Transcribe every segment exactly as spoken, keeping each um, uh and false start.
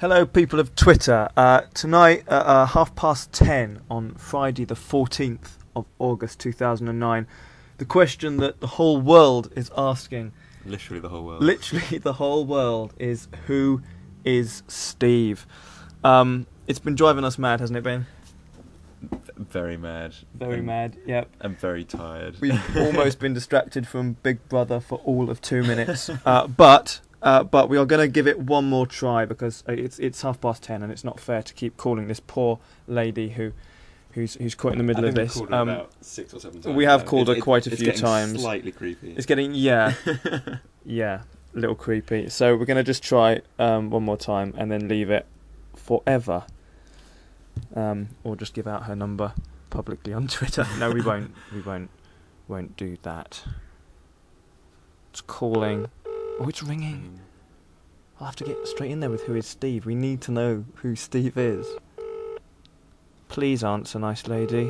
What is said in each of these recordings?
Hello, people of Twitter. Uh, tonight at uh, half past ten on Friday, the fourteenth of August, two thousand and nine, the question that the whole world is asking, literally the whole world, literally the whole world, is who is Steve? Um, it's been driving us mad, hasn't it been? Very mad. Very and, mad. Yep. I'm very tired. We've almost been distracted from Big Brother for all of two minutes, uh, but. Uh, but we are going to give it one more try because it's it's half past ten and it's not fair to keep calling this poor lady who, who's who's caught in the middle I of think this. We've called her um, about six or seven times. we have now. called it, her quite a it's few getting times. Slightly creepy. It's getting yeah, yeah, a little creepy. So we're going to just try um, one more time and then leave it forever, um, or just give out her number publicly on Twitter. No, we won't. We won't. Won't do that. It's calling. Oh, it's ringing. Mm. I'll have to get straight in there with who is Steve. We need to know who Steve is. Please answer, nice lady.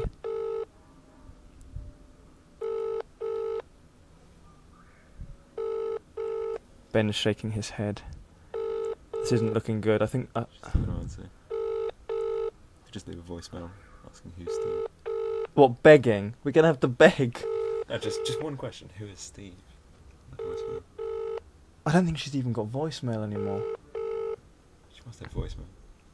Ben's shaking his head. This isn't looking good. I think... Uh, She's not gonna answer. Just leave a voicemail asking who's Steve. what, begging? We're going to have to beg. No, just, just one question. Who is Steve? Like a voicemail. I don't think she's even got voicemail anymore. She must have voicemail.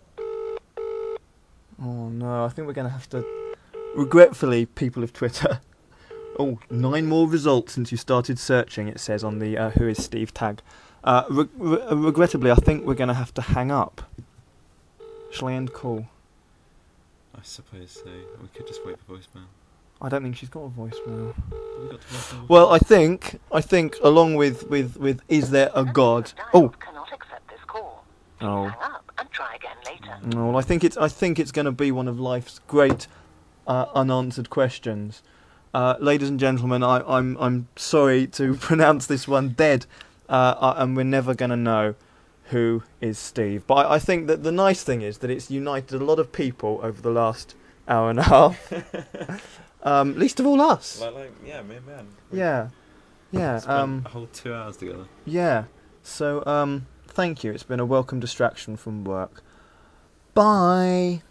Oh no, I think we're going to have to... Regretfully, people of Twitter... Oh, nine more results since you started searching, it says on the uh, Who is Steve tag. Uh, re- re- regrettably, I think we're going to have to hang up. Shall I end call? I suppose so. We could just wait for voicemail. I don't think she's got a voicemail. Have we got to voicemail? Well, I think, I think, along with, with, with Is There a God? Oh, Cannot accept this call. Please Oh. hang up and try again later. no, well, I think it's, I think it's going to be one of life's great uh, unanswered questions. Uh, ladies and gentlemen, I, I'm, I'm sorry to pronounce this one dead, uh, uh, and we're never going to know who is Steve. But I, I think that the nice thing is that it's united a lot of people over the last hour and a half. Um, least of all us. Like, like, yeah, me and man. We Yeah, yeah, spent um, a whole two hours together. yeah. So, um, thank you. It's been a welcome distraction from work. Bye.